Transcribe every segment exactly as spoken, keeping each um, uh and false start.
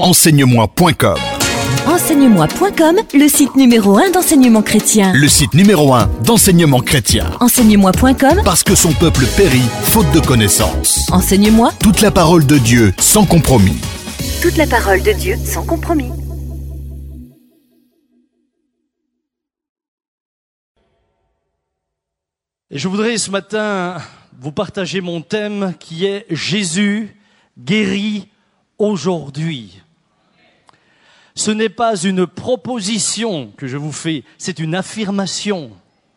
Enseigne-moi point com. Enseigne-moi point com, le site numéro un d'enseignement chrétien. Le site numéro un d'enseignement chrétien. Enseigne-moi point com, Parce que son peuple périt faute de connaissances. Enseigne-moi. Toute la parole de Dieu sans compromis. Toute la parole de Dieu sans compromis. Et je voudrais ce matin vous partager mon thème qui est Jésus guérit aujourd'hui. Ce n'est pas une proposition que je vous fais, c'est une affirmation.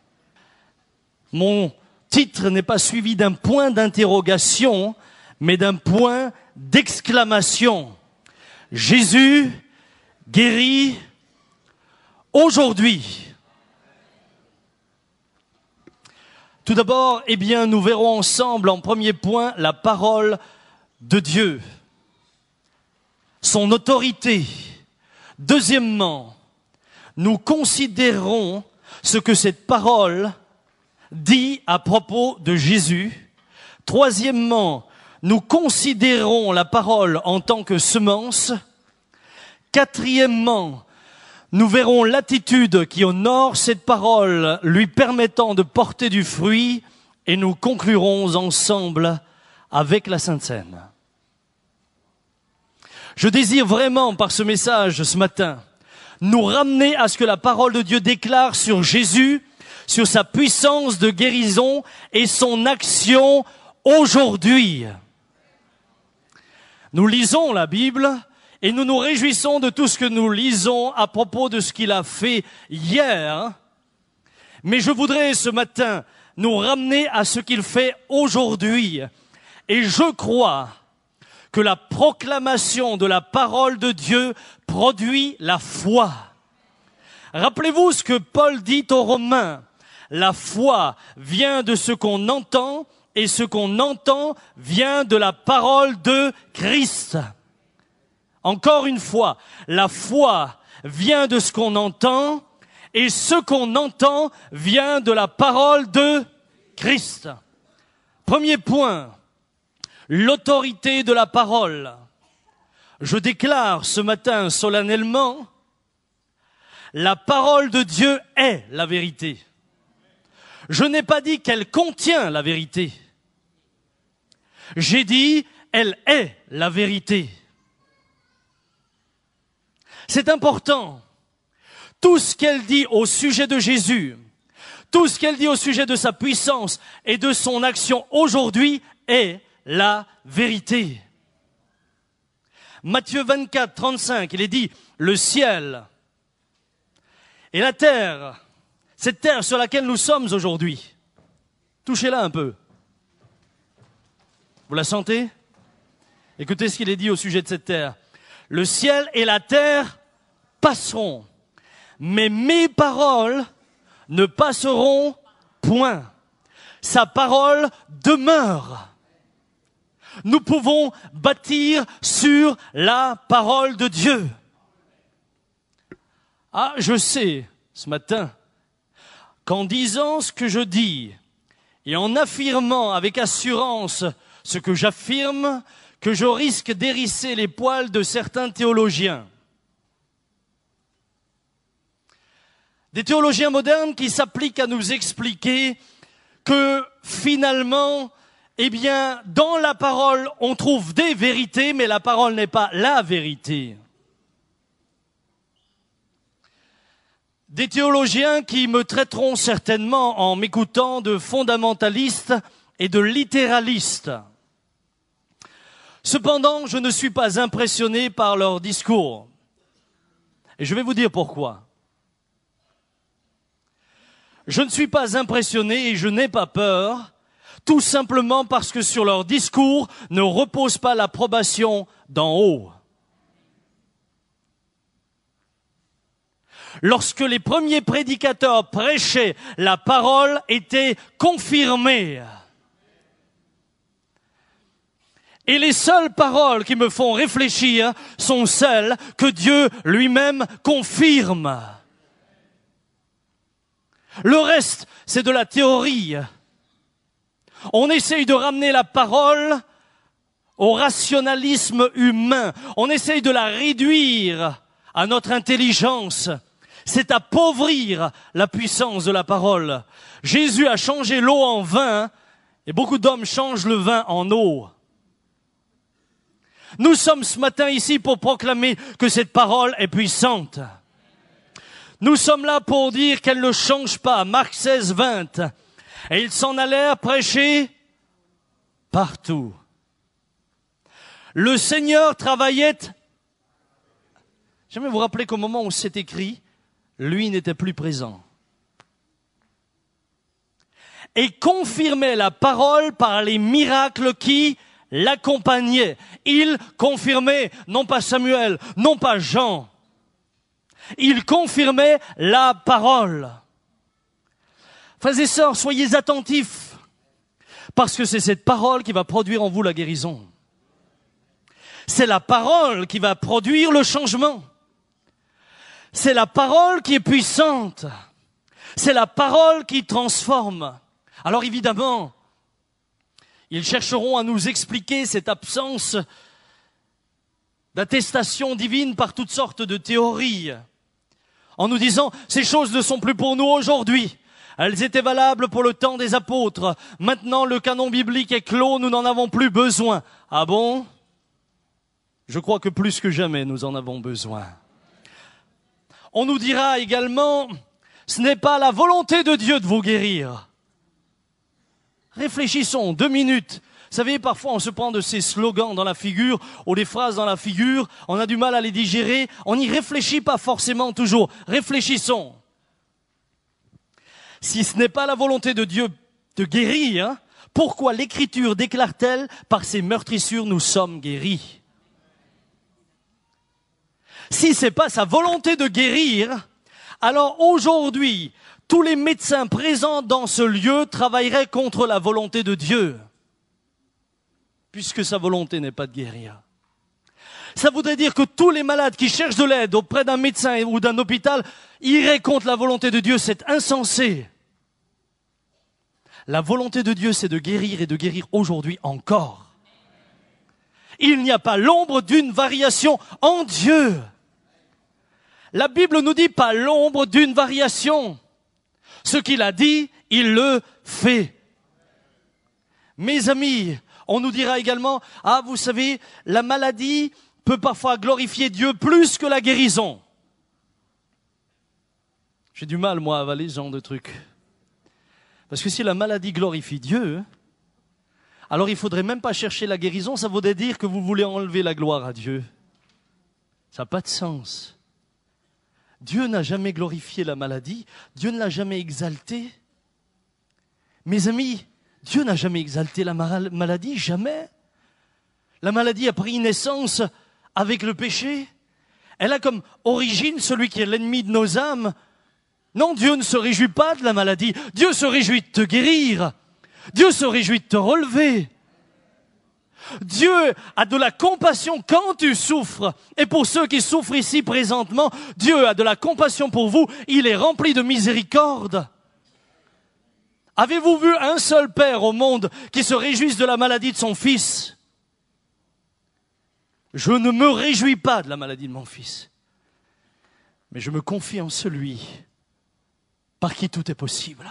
Mon titre n'est pas suivi d'un point d'interrogation, mais d'un point d'exclamation. Jésus guérit aujourd'hui. Tout d'abord, eh bien, nous verrons ensemble en premier point la parole de Dieu, son autorité. Deuxièmement, nous considérerons ce que cette parole dit à propos de Jésus. Troisièmement, nous considérons la parole en tant que semence. Quatrièmement, nous verrons l'attitude qui honore cette parole, lui permettant de porter du fruit, et nous conclurons ensemble avec la Sainte Seine. Je désire vraiment, par ce message ce matin, nous ramener à ce que la parole de Dieu déclare sur Jésus, sur sa puissance de guérison et son action aujourd'hui. Nous lisons la Bible et nous nous réjouissons de tout ce que nous lisons à propos de ce qu'il a fait hier. Mais je voudrais ce matin nous ramener à ce qu'il fait aujourd'hui. Et je crois que la proclamation de la parole de Dieu produit la foi. Rappelez-vous ce que Paul dit aux Romains. La foi vient de ce qu'on entend et ce qu'on entend vient de la parole de Christ. Encore une fois, la foi vient de ce qu'on entend et ce qu'on entend vient de la parole de Christ. Premier point. L'autorité de la parole. Je déclare ce matin solennellement, la parole de Dieu est la vérité. Je n'ai pas dit qu'elle contient la vérité. J'ai dit, elle est la vérité. C'est important. Tout ce qu'elle dit au sujet de Jésus, tout ce qu'elle dit au sujet de sa puissance et de son action aujourd'hui est la vérité. Matthieu vingt-quatre, trente-cinq, il est dit, le ciel et la terre, cette terre sur laquelle nous sommes aujourd'hui, touchez-la un peu. Vous la sentez? Écoutez ce qu'il est dit au sujet de cette terre. Le ciel et la terre passeront, mais mes paroles ne passeront point. Sa parole demeure. Nous pouvons bâtir sur la parole de Dieu. Ah, je sais, ce matin, qu'en disant ce que je dis et en affirmant avec assurance ce que j'affirme, que je risque d'hérisser les poils de certains théologiens. Des théologiens modernes qui s'appliquent à nous expliquer que finalement, eh bien, dans la parole, on trouve des vérités, mais la parole n'est pas la vérité. Des théologiens qui me traiteront certainement, en m'écoutant, de fondamentaliste et de littéraliste. Cependant, je ne suis pas impressionné par leur discours. Et je vais vous dire pourquoi. Je ne suis pas impressionné et je n'ai pas peur, tout simplement parce que sur leur discours ne repose pas l'approbation d'en haut. Lorsque les premiers prédicateurs prêchaient, la parole était confirmée. Et les seules paroles qui me font réfléchir sont celles que Dieu lui-même confirme. Le reste, c'est de la théorie. On essaye de ramener la parole au rationalisme humain. On essaye de la réduire à notre intelligence. C'est appauvrir la puissance de la parole. Jésus a changé l'eau en vin et beaucoup d'hommes changent le vin en eau. Nous sommes ce matin ici pour proclamer que cette parole est puissante. Nous sommes là pour dire qu'elle ne change pas. Marc seize, vingt. Et ils s'en allèrent prêcher partout. Le Seigneur travaillait. J'aimerais vous rappeler qu'au moment où c'est écrit, lui n'était plus présent. Et confirmait la parole par les miracles qui l'accompagnaient. Il confirmait, non pas Samuel, non pas Jean. Il confirmait la parole. Frères et sœurs, soyez attentifs, parce que c'est cette parole qui va produire en vous la guérison. C'est la parole qui va produire le changement. C'est la parole qui est puissante. C'est la parole qui transforme. Alors évidemment, ils chercheront à nous expliquer cette absence d'attestation divine par toutes sortes de théories, en nous disant « ces choses ne sont plus pour nous aujourd'hui ». Elles étaient valables pour le temps des apôtres. Maintenant, le canon biblique est clos, nous n'en avons plus besoin. Ah bon ? Je crois que plus que jamais, nous en avons besoin. On nous dira également, ce n'est pas la volonté de Dieu de vous guérir. Réfléchissons deux minutes. Vous savez, parfois on se prend de ces slogans dans la figure ou des phrases dans la figure, on a du mal à les digérer, on n'y réfléchit pas forcément toujours. Réfléchissons. Si ce n'est pas la volonté de Dieu de guérir, pourquoi l'Écriture déclare-t-elle « par ses meurtrissures nous sommes guéris » ? Si ce n'est pas sa volonté de guérir, alors aujourd'hui, tous les médecins présents dans ce lieu travailleraient contre la volonté de Dieu, puisque sa volonté n'est pas de guérir. Ça voudrait dire que tous les malades qui cherchent de l'aide auprès d'un médecin ou d'un hôpital iraient contre la volonté de Dieu. C'est insensé. La volonté de Dieu, c'est de guérir et de guérir aujourd'hui encore. Il n'y a pas l'ombre d'une variation en Dieu. La Bible nous dit pas l'ombre d'une variation. Ce qu'il a dit, il le fait. Mes amis, on nous dira également, ah, vous savez, la maladie peut parfois glorifier Dieu plus que la guérison. J'ai du mal, moi, à avaler ce genre de trucs. Parce que si la maladie glorifie Dieu, alors il ne faudrait même pas chercher la guérison, ça voudrait dire que vous voulez enlever la gloire à Dieu. Ça n'a pas de sens. Dieu n'a jamais glorifié la maladie, Dieu ne l'a jamais exaltée. Mes amis, Dieu n'a jamais exalté la maladie, jamais. La maladie a pris naissance avec le péché. Elle a comme origine celui qui est l'ennemi de nos âmes. Non, Dieu ne se réjouit pas de la maladie. Dieu se réjouit de te guérir. Dieu se réjouit de te relever. Dieu a de la compassion quand tu souffres. Et pour ceux qui souffrent ici présentement, Dieu a de la compassion pour vous. Il est rempli de miséricorde. Avez-vous vu un seul père au monde qui se réjouisse de la maladie de son fils ? Je ne me réjouis pas de la maladie de mon fils, mais je me confie en celui par qui tout est possible.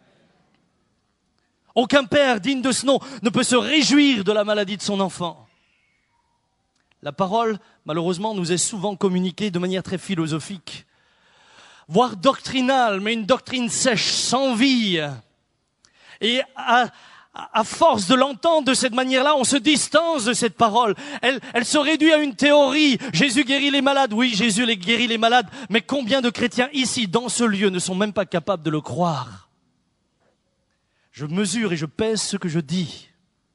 Aucun père digne de ce nom ne peut se réjouir de la maladie de son enfant. La parole, malheureusement, nous est souvent communiquée de manière très philosophique, voire doctrinale, mais une doctrine sèche, sans vie. Et à, à force de l'entendre de cette manière-là, on se distance de cette parole. Elle, elle se réduit à une théorie. Jésus guérit les malades. Oui, Jésus les guérit les malades. Mais combien de chrétiens ici, dans ce lieu, ne sont même pas capables de le croire ? Je mesure et je pèse ce que je dis.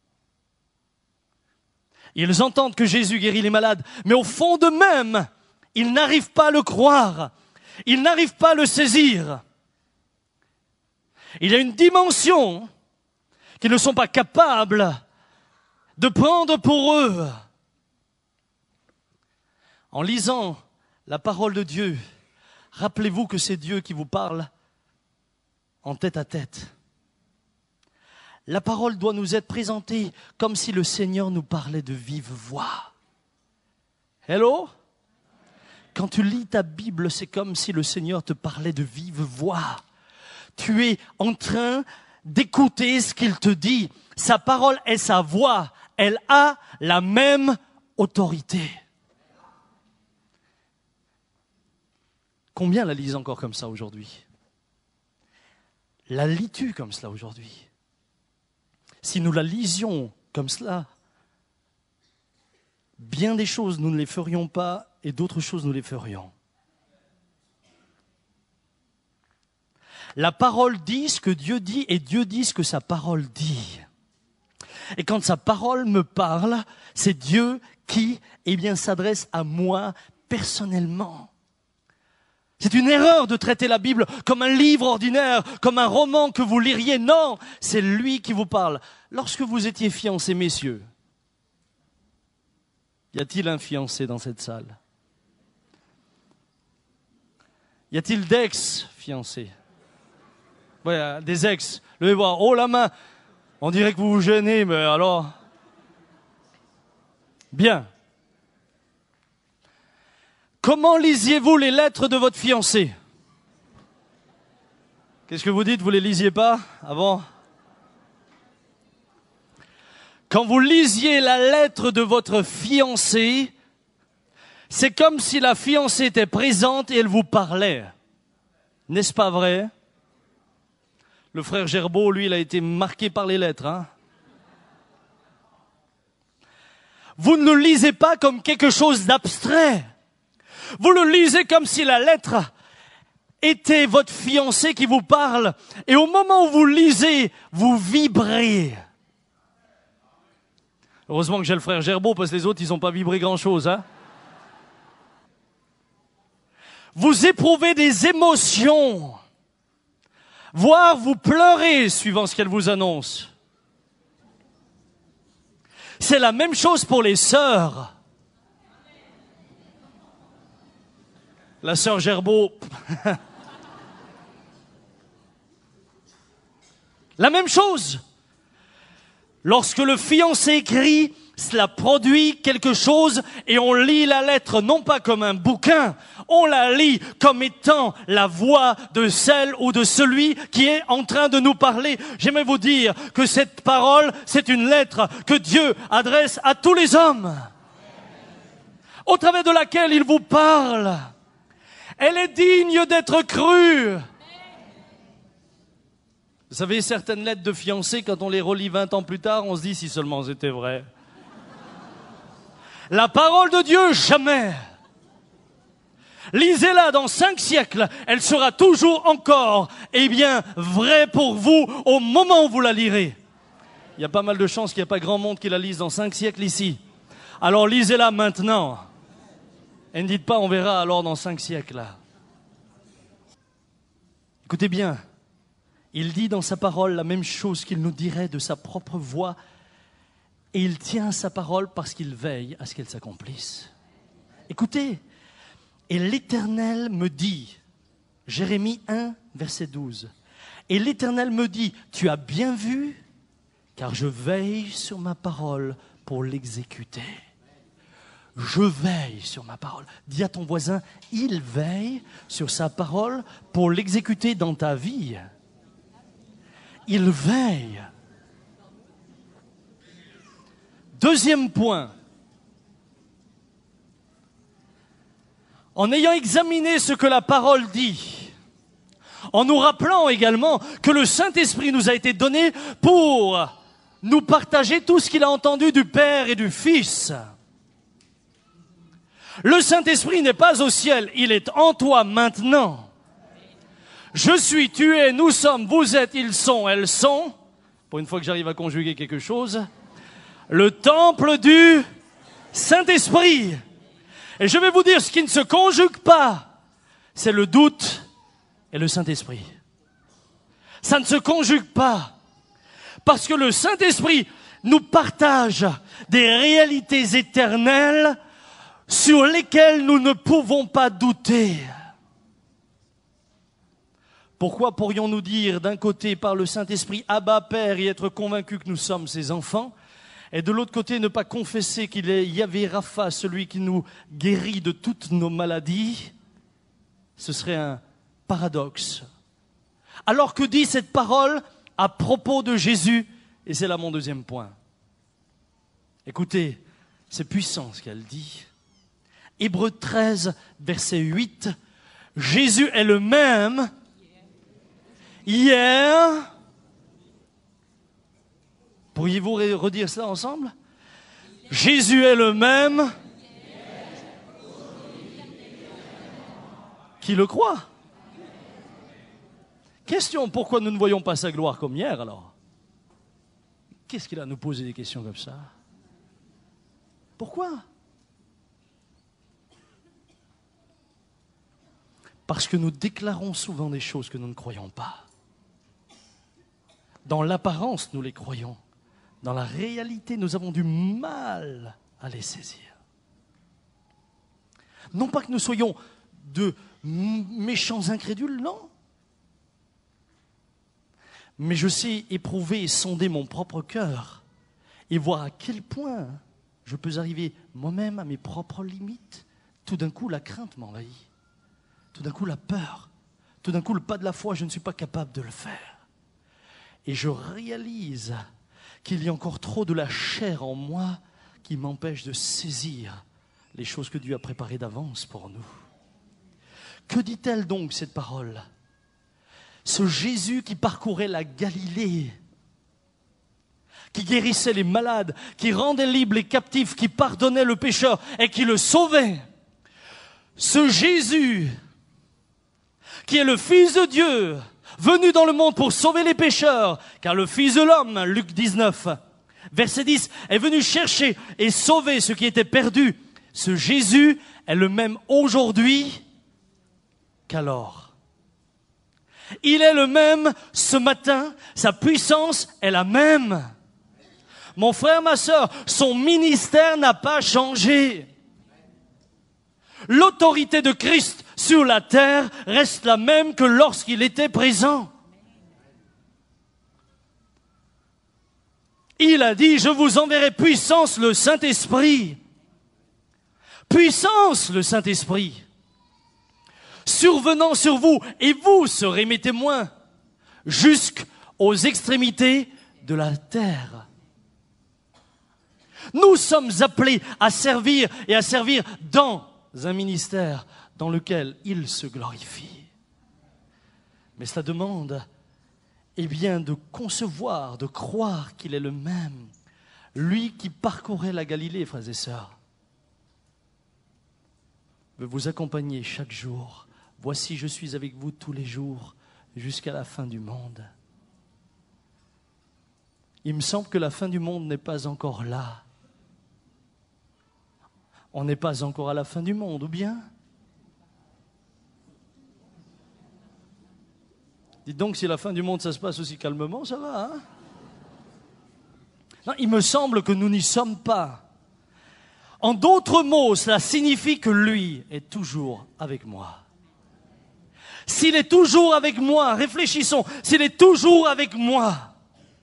Ils entendent que Jésus guérit les malades, mais au fond d'eux-mêmes, ils n'arrivent pas à le croire. Ils n'arrivent pas à le saisir. Il y a une dimension qu'ils ne sont pas capables de prendre pour eux. En lisant la parole de Dieu, rappelez-vous que c'est Dieu qui vous parle en tête à tête. La parole doit nous être présentée comme si le Seigneur nous parlait de vive voix. Hello? Quand tu lis ta Bible, c'est comme si le Seigneur te parlait de vive voix. Tu es en train d'écouter ce qu'il te dit. Sa parole est sa voix. Elle a la même autorité. Combien la lisent encore comme ça aujourd'hui? La lis-tu comme cela aujourd'hui? Si nous la lisions comme cela, bien des choses nous ne les ferions pas et d'autres choses nous les ferions. La parole dit ce que Dieu dit et Dieu dit ce que sa parole dit. Et quand sa parole me parle, c'est Dieu qui, eh bien, s'adresse à moi personnellement. C'est une erreur de traiter la Bible comme un livre ordinaire, comme un roman que vous liriez. Non, c'est lui qui vous parle. Lorsque vous étiez fiancés, messieurs, y a-t-il un fiancé dans cette salle? Y a-t-il d'ex-fiancés? Ouais, des ex. Levez voir. Oh, la main. On dirait que vous vous gênez, mais alors... Bien. Comment lisiez-vous les lettres de votre fiancé? Qu'est-ce que vous dites? Vous les lisiez pas avant? Quand vous lisiez la lettre de votre fiancé, c'est comme si la fiancée était présente et elle vous parlait. N'est-ce pas vrai? Le frère Gerbeau, lui, il a été marqué par les lettres. Hein? Vous ne le lisez pas comme quelque chose d'abstrait. Vous le lisez comme si la lettre était votre fiancé qui vous parle. Et au moment où vous lisez, vous vibrez. Heureusement que j'ai le frère Gerbeau, parce que les autres, ils n'ont pas vibré grand-chose. Hein? Vous éprouvez des émotions. Voire vous pleurez, suivant ce qu'elle vous annonce. C'est la même chose pour les sœurs. La sœur Gerbeau. La même chose. Lorsque le fiancé écrit, cela produit quelque chose et on lit la lettre non pas comme un bouquin, on la lit comme étant la voix de celle ou de celui qui est en train de nous parler. J'aimerais vous dire que cette parole, c'est une lettre que Dieu adresse à tous les hommes, au travers de laquelle il vous parle. Elle est digne d'être crue. Vous savez, certaines lettres de fiancés, quand on les relit vingt ans plus tard, on se dit si seulement c'était vrai. La parole de Dieu, jamais. Lisez-la dans cinq siècles, elle sera toujours encore, eh bien, vraie pour vous au moment où vous la lirez. Il y a pas mal de chances qu'il n'y a pas grand monde qui la lise dans cinq siècles ici. Alors lisez-la maintenant. Et ne dites pas, on verra alors dans cinq siècles. Écoutez bien, il dit dans sa parole la même chose qu'il nous dirait de sa propre voix. Et il tient sa parole parce qu'il veille à ce qu'elle s'accomplisse. Écoutez, et l'Éternel me dit, Jérémie un, verset douze, et l'Éternel me dit, tu as bien vu, car je veille sur ma parole pour l'exécuter. Je veille sur ma parole. Dis à ton voisin, il veille sur sa parole pour l'exécuter dans ta vie. Il veille. Deuxième point. En ayant examiné ce que la parole dit, en nous rappelant également que le Saint-Esprit nous a été donné pour nous partager tout ce qu'il a entendu du Père et du Fils. Le Saint-Esprit n'est pas au ciel, il est en toi maintenant. Je suis, tu es, nous sommes, vous êtes, ils sont, elles sont. Pour une fois que j'arrive à conjuguer quelque chose. Le temple du Saint-Esprit. Et je vais vous dire, ce qui ne se conjugue pas, c'est le doute et le Saint-Esprit. Ça ne se conjugue pas. Parce que le Saint-Esprit nous partage des réalités éternelles sur lesquelles nous ne pouvons pas douter. Pourquoi pourrions-nous dire d'un côté par le Saint-Esprit « Abba, Père » et être convaincus que nous sommes ses enfants, et de l'autre côté ne pas confesser qu'il est Yahvé Rapha, celui qui nous guérit de toutes nos maladies? Ce serait un paradoxe. Alors que dit cette parole à propos de Jésus? Et c'est là mon deuxième point. Écoutez, c'est puissant ce qu'elle dit. Hébreux treize, verset huit. Jésus est le même hier. Pourriez-vous redire ça ensemble? Jésus est le même. Qui le croit? Question, pourquoi nous ne voyons pas sa gloire comme hier alors? Qu'est-ce qu'il a à nous poser des questions comme ça? Pourquoi? Parce que nous déclarons souvent des choses que nous ne croyons pas. Dans l'apparence, nous les croyons. Dans la réalité, nous avons du mal à les saisir. Non pas que nous soyons de méchants incrédules, non. Mais je sais éprouver et sonder mon propre cœur et voir à quel point je peux arriver moi-même à mes propres limites. Tout d'un coup, la crainte m'envahit. Tout d'un coup, la peur. Tout d'un coup, le pas de la foi, je ne suis pas capable de le faire. Et je réalise qu'il y a encore trop de la chair en moi qui m'empêche de saisir les choses que Dieu a préparées d'avance pour nous. Que dit-elle donc, cette parole? Ce Jésus qui parcourait la Galilée, qui guérissait les malades, qui rendait libres les captifs, qui pardonnait le pécheur et qui le sauvait. Ce Jésus qui est le Fils de Dieu, venu dans le monde pour sauver les pécheurs, car le Fils de l'homme, Luc dix-neuf, verset dix, est venu chercher et sauver ceux qui étaient perdus. Ce Jésus est le même aujourd'hui qu'alors. Il est le même ce matin, sa puissance est la même. Mon frère, ma sœur, son ministère n'a pas changé. L'autorité de Christ sur la terre reste la même que lorsqu'il était présent. Il a dit, je vous enverrai puissance le Saint-Esprit. Puissance le Saint-Esprit. Survenant sur vous, et vous serez mes témoins, jusqu'aux extrémités de la terre. Nous sommes appelés à servir et à servir dans un ministère dans lequel il se glorifie. Mais cela demande, eh bien, de concevoir, de croire qu'il est le même. Lui qui parcourait la Galilée, frères et sœurs, veut vous accompagner chaque jour. Voici, je suis avec vous tous les jours jusqu'à la fin du monde. Il me semble que la fin du monde n'est pas encore là. On n'est pas encore à la fin du monde, ou bien? Dites donc, si la fin du monde, ça se passe aussi calmement, ça va, hein? Non, il me semble que nous n'y sommes pas. En d'autres mots, cela signifie que lui est toujours avec moi. S'il est toujours avec moi, réfléchissons, s'il est toujours avec moi,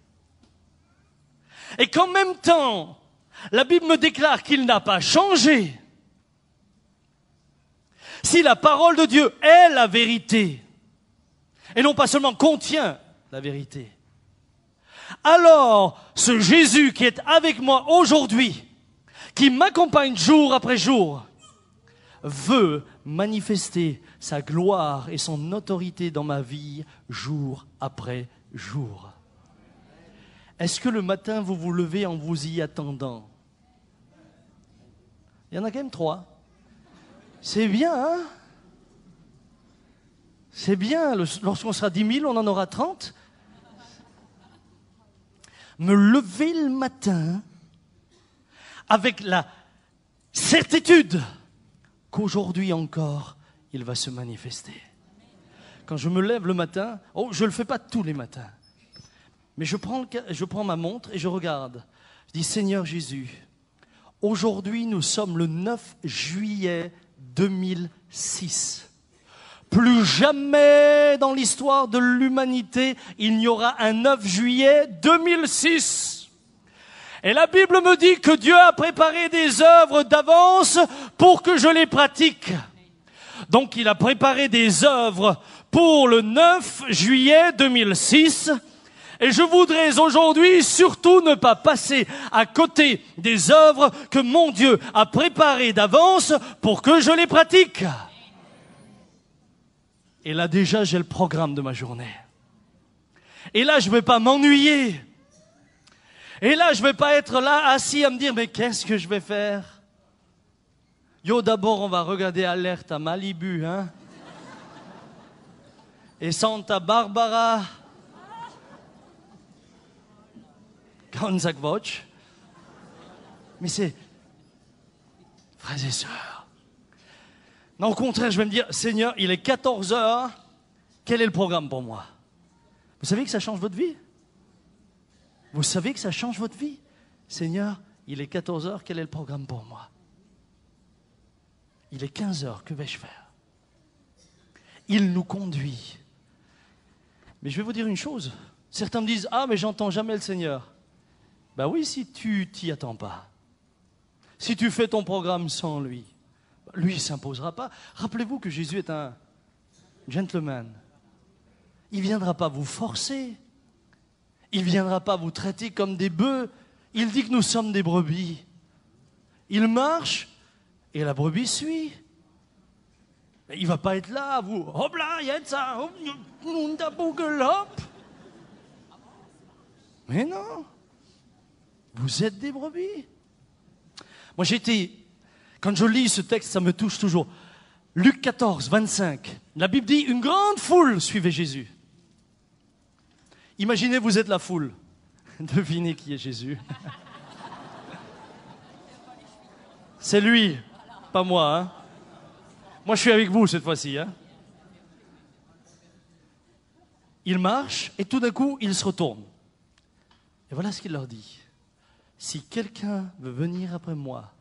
et qu'en même temps, la Bible me déclare qu'il n'a pas changé, si la parole de Dieu est la vérité, et non pas seulement contient la vérité, alors ce Jésus qui est avec moi aujourd'hui, qui m'accompagne jour après jour, veut manifester sa gloire et son autorité dans ma vie jour après jour. Est-ce que le matin vous vous levez en vous y attendant? Il y en a quand même trois. C'est bien, hein? C'est bien. Lorsqu'on sera dix mille, on en aura trente. Me lever le matin avec la certitude qu'aujourd'hui encore, il va se manifester. Quand je me lève le matin, oh, je ne le fais pas tous les matins, mais je prends, je prends ma montre et je regarde. Je dis, Seigneur Jésus, aujourd'hui nous sommes le neuf juillet deux mille six. Plus jamais dans l'histoire de l'humanité, il n'y aura un neuf juillet deux mille six. Et la Bible me dit que Dieu a préparé des œuvres d'avance pour que je les pratique. Donc il a préparé des œuvres pour le neuf juillet deux mille six. Et je voudrais aujourd'hui surtout ne pas passer à côté des œuvres que mon Dieu a préparées d'avance pour que je les pratique. Et là déjà j'ai le programme de ma journée. Et là je ne vais pas m'ennuyer. Et là je ne vais pas être là assis à me dire mais qu'est-ce que je vais faire? Yo, d'abord on va regarder Alerte à Malibu, hein? Et Santa Barbara. Ganzakvoch. Mais c'est... Frères et sœurs. Non, au contraire, je vais me dire, Seigneur, il est quatorze heures, quel est le programme pour moi? Vous savez que ça change votre vie? Vous savez que ça change votre vie? Seigneur, il est quatorze heures, quel est le programme pour moi? Il est quinze heures, que vais-je faire? Il nous conduit. Mais je vais vous dire une chose. Certains me disent, ah, mais j'entends jamais le Seigneur. Ben oui, si tu t'y attends pas. Si tu fais ton programme sans lui, lui, il ne s'imposera pas. Rappelez-vous que Jésus est un gentleman. Il ne viendra pas vous forcer. Il ne viendra pas vous traiter comme des bœufs. Il dit que nous sommes des brebis. Il marche et la brebis suit. Il ne va pas être là, vous. Hop là, il y a ça. Hop. Mais non. Vous êtes des brebis. Moi, j'ai été... Quand je lis ce texte, ça me touche toujours. Luc quatorze, vingt-cinq. La Bible dit, une grande foule suivait Jésus. Imaginez, vous êtes la foule. Devinez qui est Jésus. C'est lui, pas moi. Hein. Moi, je suis avec vous cette fois-ci. Hein. Il marche et tout d'un coup, il se retourne. Et voilà ce qu'il leur dit. Si quelqu'un veut venir après moi,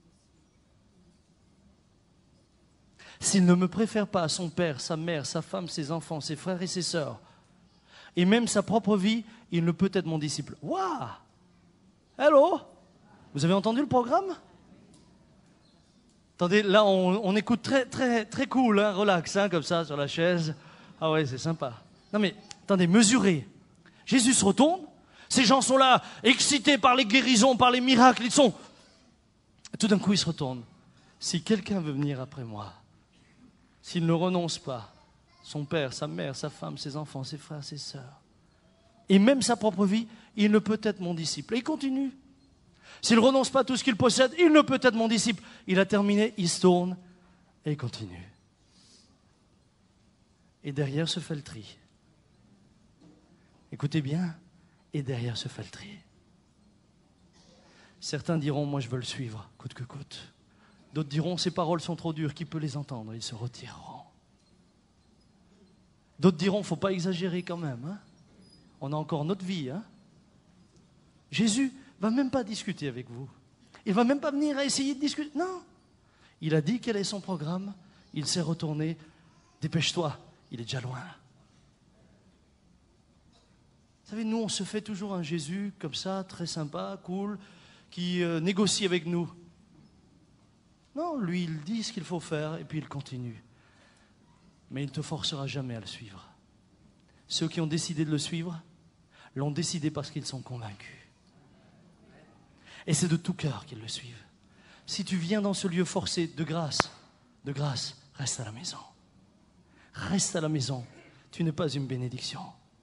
s'il ne me préfère pas à son père, sa mère, sa femme, ses enfants, ses frères et ses sœurs, et même sa propre vie, il ne peut être mon disciple. Waouh! Hello! Vous avez entendu le programme? Attendez, là, on, on écoute très, très, très cool, hein, relax, hein, comme ça, sur la chaise. Ah ouais, c'est sympa. Non mais, attendez, mesurez. Jésus se retourne. Ces gens sont là, excités par les guérisons, par les miracles. Ils sont... Tout d'un coup, ils se retournent. Si quelqu'un veut venir après moi, s'il ne renonce pas, son père, sa mère, sa femme, ses enfants, ses frères, ses sœurs, et même sa propre vie, il ne peut être mon disciple. Et il continue. S'il ne renonce pas à tout ce qu'il possède, il ne peut être mon disciple. Il a terminé, il se tourne et il continue. Et derrière se fait le tri. Écoutez bien. Et derrière se fait le tri. Certains diront, moi je veux le suivre, coûte que coûte. D'autres diront, ces paroles sont trop dures, qui peut les entendre? Ils se retireront. D'autres diront, il ne faut pas exagérer quand même. Hein. On a encore notre vie. Hein. Jésus ne va même pas discuter avec vous. Il ne va même pas venir à essayer de discuter. Non. Il a dit quel est son programme. Il s'est retourné. Dépêche-toi, il est déjà loin. Vous savez, nous, on se fait toujours un Jésus comme ça, très sympa, cool, qui euh, négocie avec nous. Non, lui, il dit ce qu'il faut faire et puis il continue. Mais il ne te forcera jamais à le suivre. Ceux qui ont décidé de le suivre l'ont décidé parce qu'ils sont convaincus. Et c'est de tout cœur qu'ils le suivent. Si tu viens dans ce lieu forcé, de grâce, de grâce, reste à la maison. Reste à la maison. Tu n'es pas une bénédiction.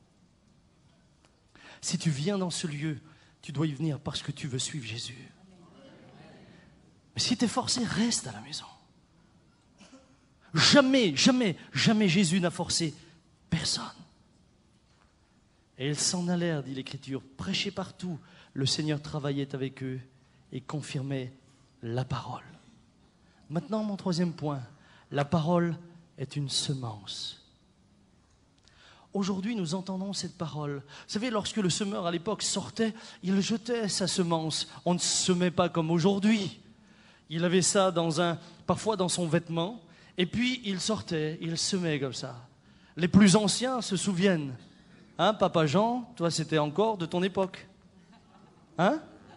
Si tu viens dans ce lieu, tu dois y venir parce que tu veux suivre Jésus. Mais si tu es forcé, reste à la maison. Jamais, jamais, jamais Jésus n'a forcé personne. Et ils s'en allèrent, dit l'Écriture, prêchaient partout. Le Seigneur travaillait avec eux et confirmait la parole. Maintenant, mon troisième point, la parole est une semence. Aujourd'hui, nous entendons cette parole. Vous savez, lorsque le semeur à l'époque sortait, il jetait sa semence. On ne semait pas comme aujourd'hui. Il avait ça dans un, parfois dans son vêtement, Et puis, il sortait, il semait comme ça. Les plus anciens se souviennent. Hein, Papa Jean, toi, c'était encore de ton époque. Hein?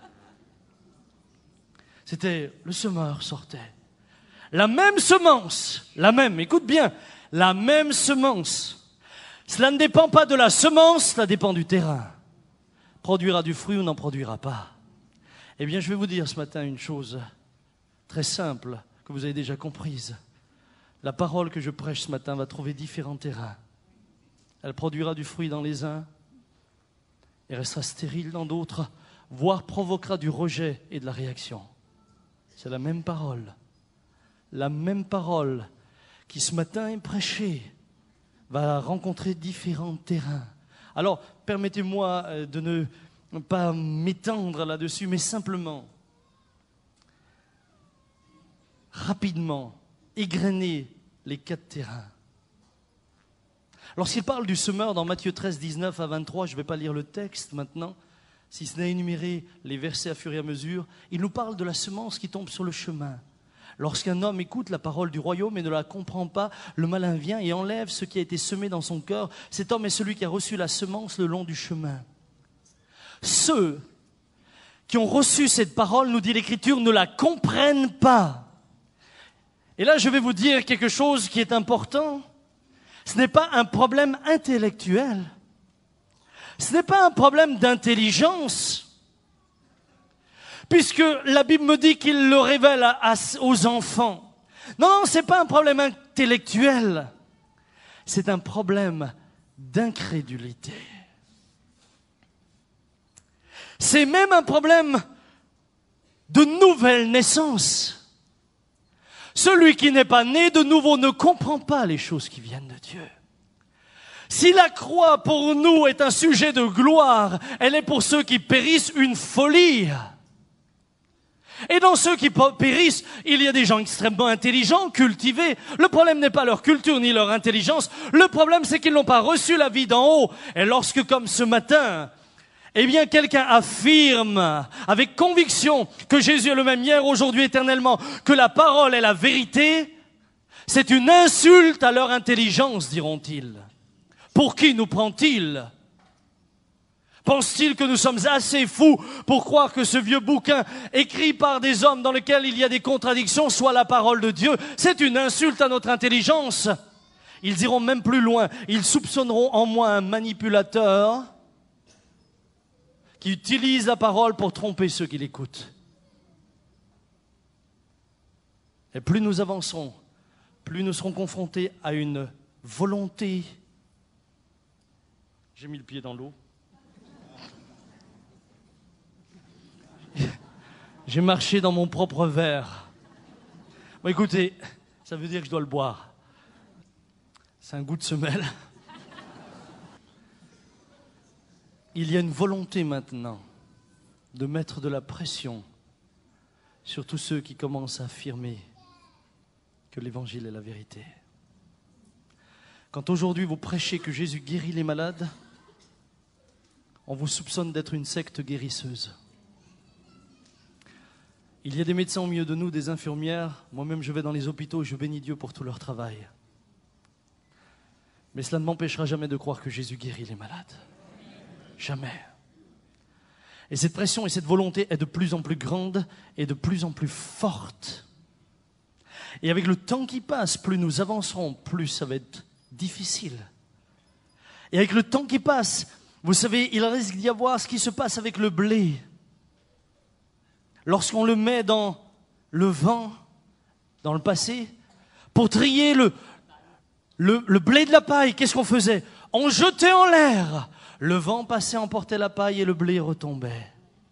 C'était, le semeur sortait. La même semence, la même, écoute bien, la même semence. Cela ne dépend pas de la semence, cela dépend du terrain. Produira du fruit ou n'en produira pas. Eh bien, je vais vous dire ce matin une chose très simple, que vous avez déjà comprise. La parole que je prêche ce matin va trouver différents terrains. Elle produira du fruit dans les uns et restera stérile dans d'autres, voire provoquera du rejet et de la réaction. C'est la même parole. La même parole qui ce matin est prêchée va rencontrer différents terrains. Alors, permettez-moi de ne pas m'étendre là-dessus, mais simplement, rapidement, égrener les quatre terrains. Lorsqu'il parle du semeur dans Matthieu treize, dix-neuf à vingt-trois, je ne vais pas lire le texte maintenant, si ce n'est énumérer les versets à fur et à mesure, il nous parle de la semence qui tombe sur le chemin. Lorsqu'un homme écoute la parole du royaume et ne la comprend pas, le malin vient et enlève ce qui a été semé dans son cœur. Cet homme est celui qui a reçu la semence le long du chemin. Ceux qui ont reçu cette parole, nous dit l'Écriture, ne la comprennent pas. Et là, je vais vous dire quelque chose qui est important. Ce n'est pas un problème intellectuel. Ce n'est pas un problème d'intelligence. Puisque la Bible me dit qu'il le révèle à, à, aux enfants. Non, non, ce n'est pas un problème intellectuel. C'est un problème d'incrédulité. C'est même un problème de nouvelle naissance. Celui qui n'est pas né de nouveau ne comprend pas les choses qui viennent de Dieu. Si la croix pour nous est un sujet de gloire, elle est pour ceux qui périssent une folie. Et dans ceux qui périssent, il y a des gens extrêmement intelligents, cultivés. Le problème n'est pas leur culture ni leur intelligence. Le problème, c'est qu'ils n'ont pas reçu la vie d'en haut. Et lorsque, comme ce matin, eh bien, quelqu'un affirme avec conviction que Jésus est le même hier, aujourd'hui, éternellement, que la parole est la vérité, c'est une insulte à leur intelligence, diront-ils. Pour qui nous prend-il ? Pense-t-il que nous sommes assez fous pour croire que ce vieux bouquin, écrit par des hommes dans lequel il y a des contradictions, soit la parole de Dieu ? C'est une insulte à notre intelligence. Ils iront même plus loin. Ils soupçonneront en moi un manipulateur qui utilise la parole pour tromper ceux qui l'écoutent. Et plus nous avancerons, plus nous serons confrontés à une volonté. J'ai mis le pied dans l'eau. J'ai marché dans mon propre verre. Bon, écoutez, ça veut dire que je dois le boire. C'est un goût de semelle. Il y a une volonté maintenant de mettre de la pression sur tous ceux qui commencent à affirmer que l'Évangile est la vérité. Quand aujourd'hui vous prêchez que Jésus guérit les malades, on vous soupçonne d'être une secte guérisseuse. Il y a des médecins au milieu de nous, des infirmières. Moi-même, je vais dans les hôpitaux et je bénis Dieu pour tout leur travail. Mais cela ne m'empêchera jamais de croire que Jésus guérit les malades. Jamais. Et cette pression et cette volonté est de plus en plus grande et de plus en plus forte. Et avec le temps qui passe, plus nous avancerons, plus ça va être difficile. Et avec le temps qui passe, vous savez, il risque d'y avoir ce qui se passe avec le blé. Lorsqu'on le met dans le vent, dans le passé, pour trier le, le, le blé de la paille, qu'est-ce qu'on faisait ? On jetait en l'air. Le vent passait, emportait la paille et le blé retombait.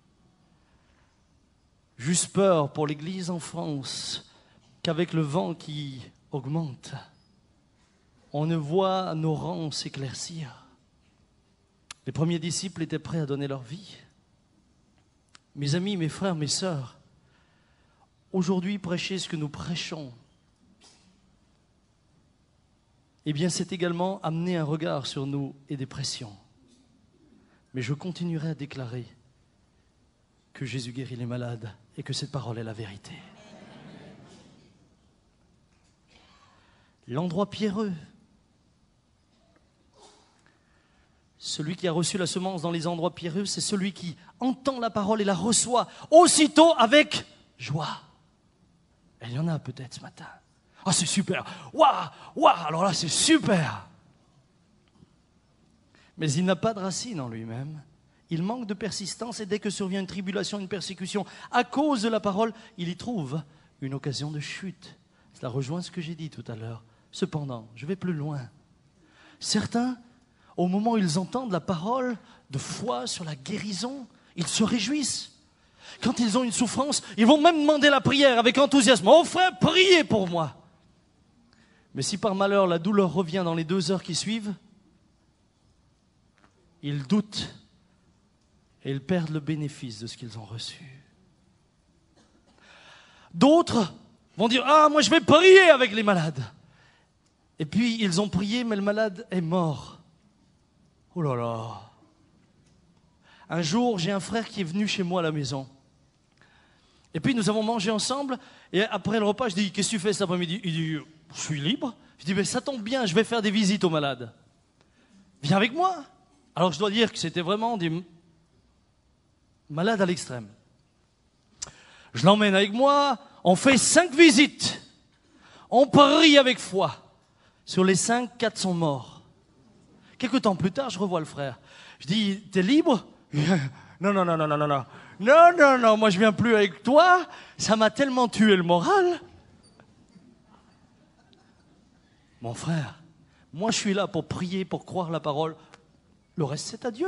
Juste peur pour l'Église en France qu'avec le vent qui augmente, on ne voit nos rangs s'éclaircir. Les premiers disciples étaient prêts à donner leur vie. Mes amis, mes frères, mes sœurs, aujourd'hui, prêcher ce que nous prêchons, eh bien, c'est également amener un regard sur nous et des pressions. Mais je continuerai à déclarer que Jésus guérit les malades et que cette parole est la vérité. l'endroit pierreux. Celui qui a reçu la semence dans les endroits pierreux, c'est celui qui entend la parole et la reçoit aussitôt avec joie. Et il y en a peut-être ce matin. Ah, c'est super. Waouh, waouh, alors là, c'est super. Mais il n'a pas de racine en lui-même. Il manque de persistance et dès que survient une tribulation, une persécution, à cause de la parole, il y trouve une occasion de chute. Cela rejoint ce que j'ai dit tout à l'heure. Cependant, je vais plus loin. Certains, au moment où ils entendent la parole de foi sur la guérison, ils se réjouissent. Quand ils ont une souffrance, ils vont même demander la prière avec enthousiasme. « Oh frère, priez pour moi !» Mais si par malheur la douleur revient dans les deux heures qui suivent, ils doutent et ils perdent le bénéfice de ce qu'ils ont reçu. D'autres vont dire « Ah, moi je vais prier avec les malades !» Et puis ils ont prié, mais le malade est mort. Oh là là! Un jour, j'ai un frère qui est venu chez moi à la maison. Et puis nous avons mangé ensemble, et après le repas, je dis « Qu'est-ce que tu fais cet après-midi ?» Il dit « Je suis libre. » Je dis « Mais ça tombe bien, je vais faire des visites aux malades. Viens avec moi. » Alors je dois dire que c'était vraiment des malades à l'extrême. Je l'emmène avec moi, on fait cinq visites. On prie avec foi. Sur les cinq, quatre sont morts. Quelque temps plus tard, je revois le frère. Je dis « T'es libre ?» Non, non, non, non, non, non, non. Non, non, non, moi je viens plus avec toi. Ça m'a tellement tué le moral. Mon frère, moi je suis là pour prier, pour croire la parole. Le reste, c'est à Dieu.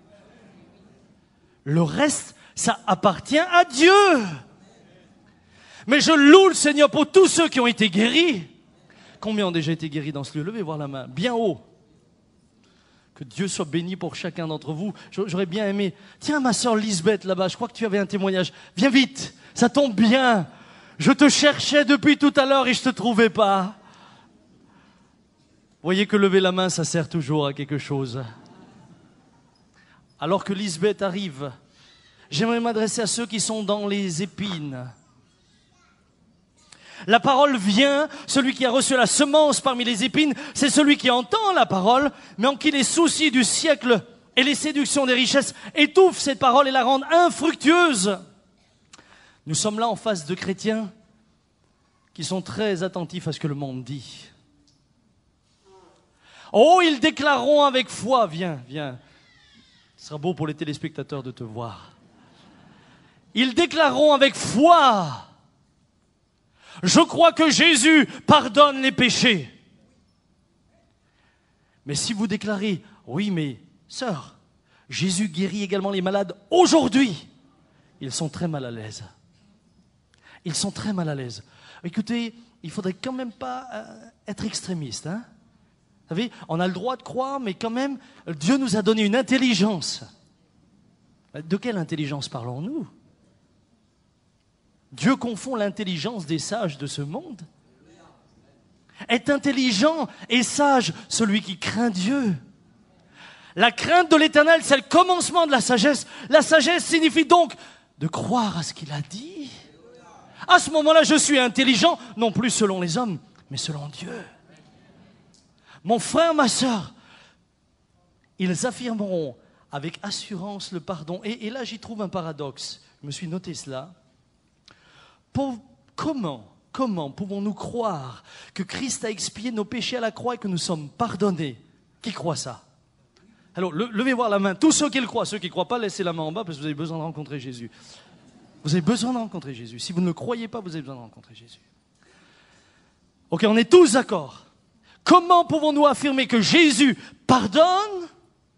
Le reste, ça appartient à Dieu. Mais je loue le Seigneur pour tous ceux qui ont été guéris. Combien ont déjà été guéris dans ce lieu? Levez voir la main, bien haut. Que Dieu soit béni pour chacun d'entre vous. J'aurais bien aimé. Tiens, ma sœur Lisbeth, là-bas, je crois que tu avais un témoignage. Viens vite, ça tombe bien. Je te cherchais depuis tout à l'heure et je ne te trouvais pas. Vous voyez que lever la main, ça sert toujours à quelque chose. Alors que Lisbeth arrive, j'aimerais m'adresser à ceux qui sont dans les épines. La parole vient, celui qui a reçu la semence parmi les épines, c'est celui qui entend la parole, mais en qui les soucis du siècle et les séductions des richesses étouffent cette parole et la rendent infructueuse. Nous sommes là en face de chrétiens qui sont très attentifs à ce que le monde dit. Oh, ils déclareront avec foi, viens, viens, ce sera beau pour les téléspectateurs de te voir. Ils déclareront avec foi, je crois que Jésus pardonne les péchés. Mais si vous déclarez, oui, mais sœur, Jésus guérit également les malades aujourd'hui, ils sont très mal à l'aise. Ils sont très mal à l'aise. Écoutez, il ne faudrait quand même pas euh, être extrémiste. Hein? Vous savez, on a le droit de croire, mais quand même, Dieu nous a donné une intelligence. De quelle intelligence parlons-nous ? Dieu confond l'intelligence des sages de ce monde. Est intelligent et sage celui qui craint Dieu. La crainte de l'Éternel, c'est le commencement de la sagesse. La sagesse signifie donc de croire à ce qu'il a dit. À ce moment-là, je suis intelligent, non plus selon les hommes, mais selon Dieu. Mon frère, ma sœur, ils affirmeront avec assurance le pardon. Et, et là, j'y trouve un paradoxe. Je me suis noté cela. Pour, comment, comment pouvons-nous croire que Christ a expié nos péchés à la croix et que nous sommes pardonnés? Qui croit ça? Alors, le, levez voir la main. Tous ceux qui le croient. Ceux qui ne croient pas, laissez la main en bas parce que vous avez besoin de rencontrer Jésus. Vous avez besoin de rencontrer Jésus. Si vous ne le croyez pas, vous avez besoin de rencontrer Jésus. Ok, on est tous d'accord. Comment pouvons-nous affirmer que Jésus pardonne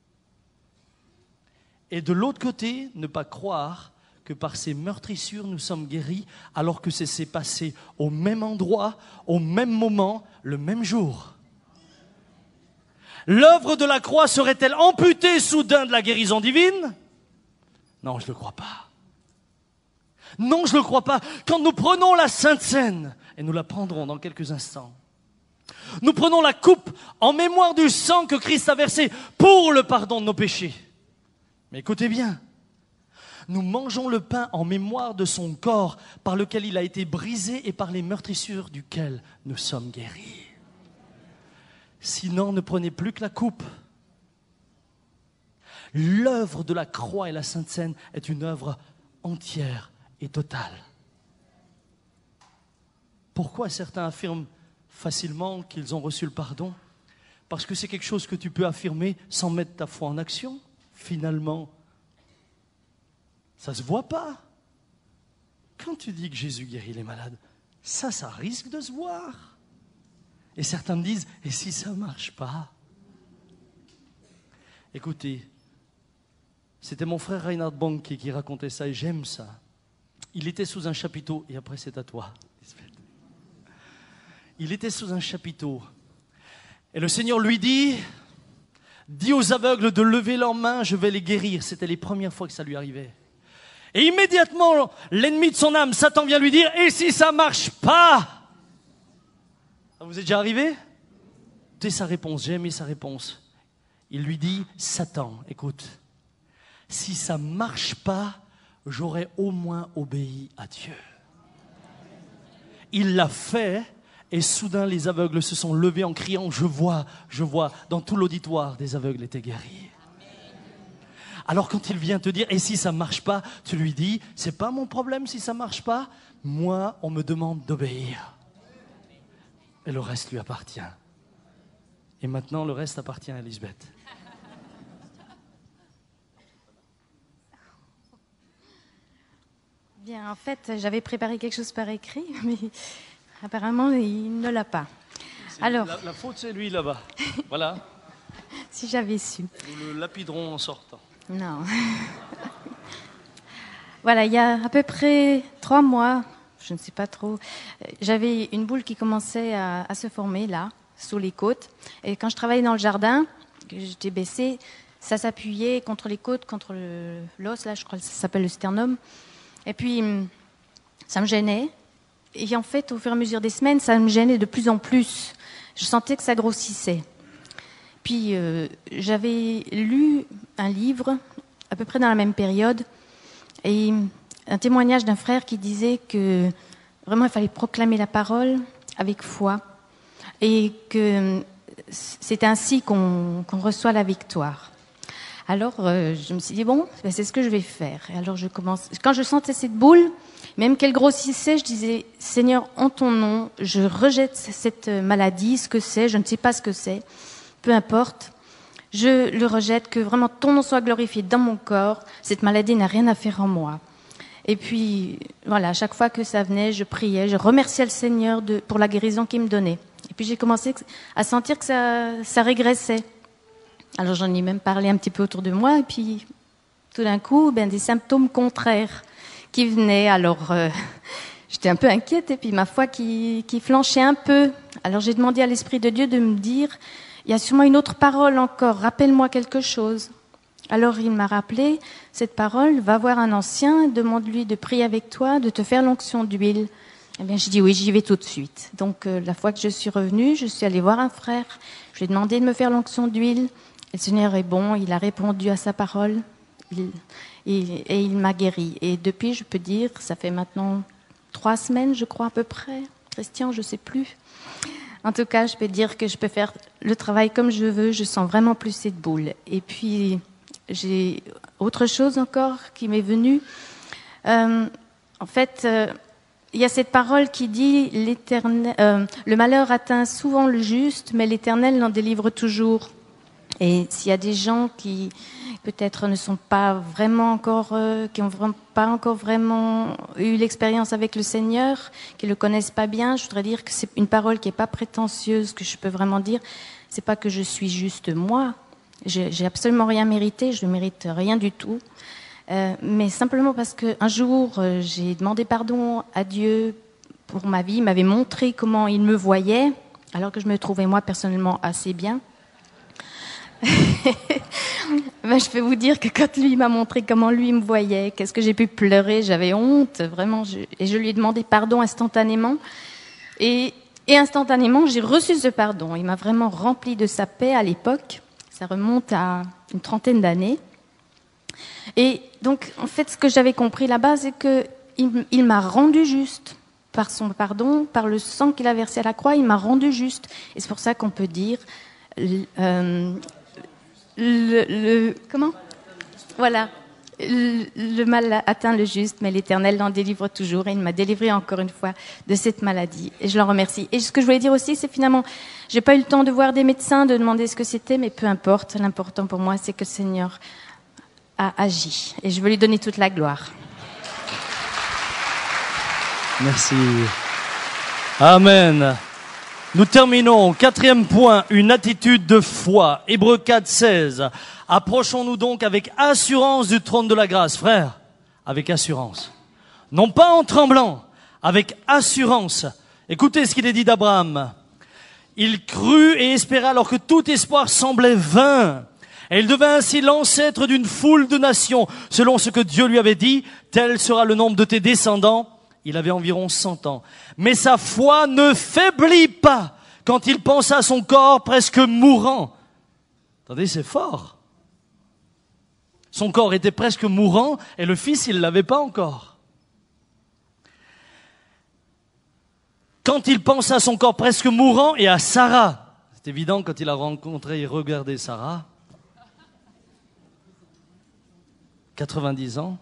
et de l'autre côté, ne pas croire que par ces meurtrissures, nous sommes guéris, alors que ça s'est passé au même endroit, au même moment, le même jour. L'œuvre de la croix serait-elle amputée soudain de la guérison divine? Non, je ne le crois pas. Non, je ne le crois pas. Quand nous prenons la Sainte Seine, et nous la prendrons dans quelques instants, nous prenons la coupe en mémoire du sang que Christ a versé pour le pardon de nos péchés. Mais écoutez bien, nous mangeons le pain en mémoire de son corps par lequel il a été brisé et par les meurtrissures duquel nous sommes guéris. Sinon, ne prenez plus que la coupe. L'œuvre de la croix et la Sainte Seine est une œuvre entière et totale. Pourquoi certains affirment facilement qu'ils ont reçu le pardon? Parce que c'est quelque chose que tu peux affirmer sans mettre ta foi en action. Finalement, ça ne se voit pas. Quand tu dis que Jésus guérit les malades, ça, ça risque de se voir. Et certains me disent, et si ça ne marche pas? Écoutez, c'était mon frère Reinhard Bonnke qui racontait ça et j'aime ça. Il était sous un chapiteau, et après c'est à toi, Lisbeth. Il était sous un chapiteau. Et le Seigneur lui dit, dis aux aveugles de lever leurs mains, je vais les guérir. C'était les premières fois que ça lui arrivait. Et immédiatement, l'ennemi de son âme, Satan, vient lui dire, et si ça ne marche pas? Vous êtes déjà arrivé? C'est sa réponse, j'ai aimé sa réponse. Il lui dit, Satan, écoute, si ça ne marche pas, j'aurais au moins obéi à Dieu. Il l'a fait. Et soudain, les aveugles se sont levés en criant, je vois, je vois. Dans tout l'auditoire, des aveugles étaient guéris. Alors quand il vient te dire, et si ça ne marche pas, tu lui dis, c'est pas mon problème si ça ne marche pas. Moi, on me demande d'obéir. Et le reste lui appartient. Et maintenant, le reste appartient à Lisbeth. Bien, en fait, j'avais préparé quelque chose par écrit, mais... apparemment, il ne l'a pas. C'est Alors, la, la faute, c'est lui là-bas. Voilà. Si j'avais su. Nous le lapiderons en sortant. Non. Voilà, il y a à peu près trois mois, je ne sais pas trop, j'avais une boule qui commençait à, à se former là, sous les côtes. Et quand je travaillais dans le jardin, que j'étais baissée, ça s'appuyait contre les côtes, contre le, l'os, là, je crois que ça s'appelle le sternum. Et puis, ça me gênait. Et en fait, au fur et à mesure des semaines, ça me gênait de plus en plus. Je sentais que ça grossissait. Puis, euh, j'avais lu un livre, à peu près dans la même période, et un témoignage d'un frère qui disait que vraiment, il fallait proclamer la parole avec foi, et que c'est ainsi qu'on, qu'on reçoit la victoire. Alors, euh, je me suis dit, bon, ben, c'est ce que je vais faire. Et alors, je commence. Quand je sentais cette boule, même qu'elle grossissait, je disais, Seigneur, en ton nom, je rejette cette maladie, ce que c'est, je ne sais pas ce que c'est, peu importe. Je le rejette, que vraiment ton nom soit glorifié dans mon corps. Cette maladie n'a rien à faire en moi. Et puis, voilà, à chaque fois que ça venait, je priais, je remerciais le Seigneur de, pour la guérison qu'il me donnait. Et puis, j'ai commencé à sentir que ça, ça régressait. Alors, j'en ai même parlé un petit peu autour de moi. Et puis, tout d'un coup, ben, des symptômes contraires qui venaient. Alors, euh, j'étais un peu inquiète. Et puis, ma foi qui, qui flanchait un peu. Alors, j'ai demandé à l'Esprit de Dieu de me dire, il y a sûrement une autre parole encore. Rappelle-moi quelque chose. Alors, il m'a rappelé cette parole. Va voir un ancien, demande-lui de prier avec toi, de te faire l'onction d'huile. Eh bien, j'ai dit oui, j'y vais tout de suite. Donc, euh, la fois que je suis revenue, je suis allée voir un frère. Je lui ai demandé de me faire l'onction d'huile. Et le Seigneur est bon, il a répondu à sa parole. Il, il, et il m'a guéri. Et depuis, je peux dire, ça fait maintenant trois semaines, je crois, à peu près. Christian, je ne sais plus. En tout cas, je peux dire que je peux faire le travail comme je veux. Je sens vraiment plus cette boule. Et puis, j'ai autre chose encore qui m'est venue. Euh, en fait, euh, il y a cette parole qui dit l'éternel, euh, le malheur atteint souvent le juste, mais l'Éternel l'en délivre toujours. Et s'il y a des gens qui peut-être ne sont pas vraiment encore, euh, qui n'ont pas encore vraiment eu l'expérience avec le Seigneur, qui le connaissent pas bien, je voudrais dire que c'est une parole qui est pas prétentieuse, que je peux vraiment dire. C'est pas que je suis juste moi. J'ai, j'ai absolument rien mérité, je ne mérite rien du tout. Euh, mais simplement parce qu'un jour, euh, j'ai demandé pardon à Dieu pour ma vie. Il m'avait montré comment il me voyait, alors que je me trouvais moi personnellement assez bien. Ben, je peux vous dire que quand lui m'a montré comment lui me voyait, qu'est-ce que j'ai pu pleurer, j'avais honte, vraiment. Je, et je lui ai demandé pardon instantanément. Et, et instantanément, j'ai reçu ce pardon. Il m'a vraiment rempli de sa paix à l'époque. Ça remonte à une trentaine d'années. Et donc, en fait, ce que j'avais compris là-bas, c'est qu'il il m'a rendu juste. Par son pardon, par le sang qu'il a versé à la croix, il m'a rendu juste. Et c'est pour ça qu'on peut dire, le, euh, le, le comment Voilà. Le, le mal atteint le juste, mais l'Éternel l'en délivre toujours. Et il m'a délivré encore une fois de cette maladie. Et je l'en remercie. Et ce que je voulais dire aussi, c'est finalement, j'ai pas eu le temps de voir des médecins, de demander ce que c'était, mais peu importe. L'important pour moi, c'est que le Seigneur a agi. Et je veux lui donner toute la gloire. Merci. Amen. Nous terminons. Quatrième point, une attitude de foi. Hébreux quatre, seize. Approchons-nous donc avec assurance du trône de la grâce. Frère, avec assurance. Non pas en tremblant, avec assurance. Écoutez ce qu'il est dit d'Abraham. Il crut et espéra alors que tout espoir semblait vain. Et il devint ainsi l'ancêtre d'une foule de nations. Selon ce que Dieu lui avait dit, tel sera le nombre de tes descendants. Il avait environ cent ans. Mais sa foi ne faiblit pas quand il pensa à son corps presque mourant. Attendez, c'est fort. Son corps était presque mourant et le fils, il ne l'avait pas encore. Quand il pensa à son corps presque mourant et à Sarah, c'est évident quand il a rencontré et regardé Sarah, quatre-vingt-dix ans,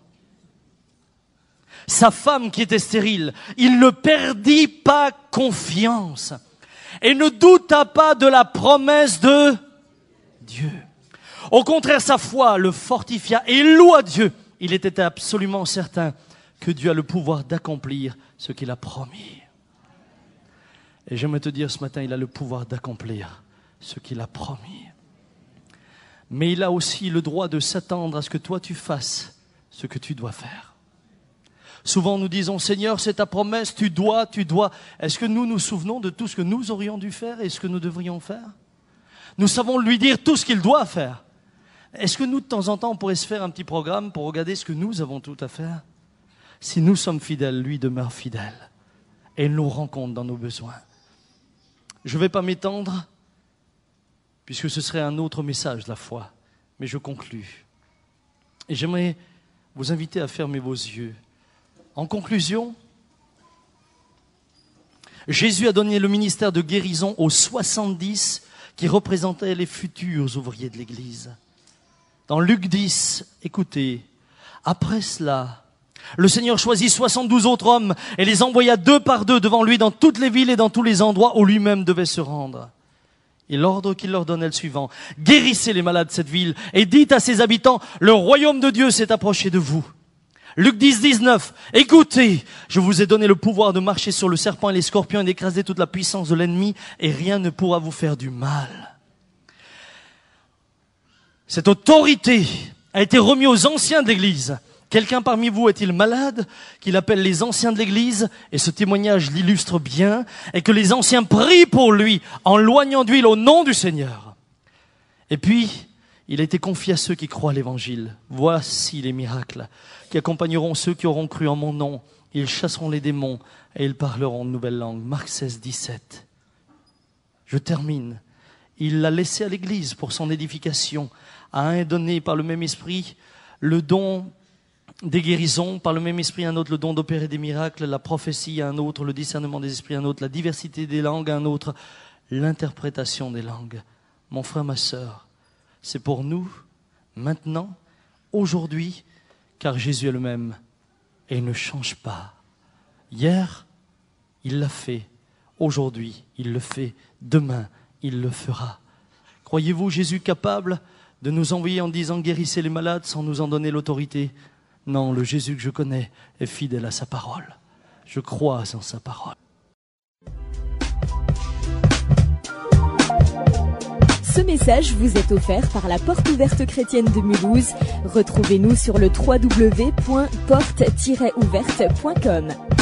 sa femme qui était stérile, il ne perdit pas confiance et ne douta pas de la promesse de Dieu. Au contraire, sa foi le fortifia et il loua Dieu. Il était absolument certain que Dieu a le pouvoir d'accomplir ce qu'il a promis. Et j'aimerais te dire ce matin, il a le pouvoir d'accomplir ce qu'il a promis. Mais il a aussi le droit de s'attendre à ce que toi tu fasses ce que tu dois faire. Souvent nous disons, Seigneur, c'est ta promesse, tu dois, tu dois. Est-ce que nous nous souvenons de tout ce que nous aurions dû faire et ce que nous devrions faire? Nous savons lui dire tout ce qu'il doit faire. Est-ce que nous, de temps en temps, on pourrait se faire un petit programme pour regarder ce que nous avons tout à faire? Si nous sommes fidèles, lui demeure fidèle. Et il nous rencontre dans nos besoins. Je ne vais pas m'étendre, puisque ce serait un autre message, la foi. Mais je conclus. Et j'aimerais vous inviter à fermer vos yeux. En conclusion, Jésus a donné le ministère de guérison aux soixante-dix qui représentaient les futurs ouvriers de l'Église. Dans Luc dix, écoutez, après cela, le Seigneur choisit soixante-douze autres hommes et les envoya deux par deux devant lui dans toutes les villes et dans tous les endroits où lui-même devait se rendre. Et l'ordre qu'il leur donnait le suivant: guérissez les malades de cette ville et dites à ses habitants, le royaume de Dieu s'est approché de vous. Luc dix, dix-neuf, écoutez, je vous ai donné le pouvoir de marcher sur le serpent et les scorpions et d'écraser toute la puissance de l'ennemi et rien ne pourra vous faire du mal. Cette autorité a été remise aux anciens de l'Église. Quelqu'un parmi vous est-il malade, qu'il appelle les anciens de l'Église, et ce témoignage l'illustre bien, et que les anciens prient pour lui en loignant d'huile au nom du Seigneur. Et puis, il a été confié à ceux qui croient à l'Évangile. Voici les miracles qui accompagneront ceux qui auront cru en mon nom. Ils chasseront les démons et ils parleront de nouvelles langues. Marc seize, dix-sept. Je termine. Il l'a laissé à l'Église pour son édification. À un est donné par le même esprit le don des guérisons, par le même esprit un autre le don d'opérer des miracles, la prophétie à un autre, le discernement des esprits à un autre, la diversité des langues à un autre, l'interprétation des langues. Mon frère, ma sœur, c'est pour nous, maintenant, aujourd'hui, car Jésus est le même et il ne change pas. Hier, il l'a fait. Aujourd'hui, il le fait. Demain, il le fera. Croyez-vous Jésus capable de nous envoyer en disant guérissez les malades sans nous en donner l'autorité? Non, le Jésus que je connais est fidèle à sa parole. Je crois en sa parole. Ce message vous est offert par la Porte Ouverte Chrétienne de Mulhouse. Retrouvez-nous sur le w w w point porte tiret ouverte point com.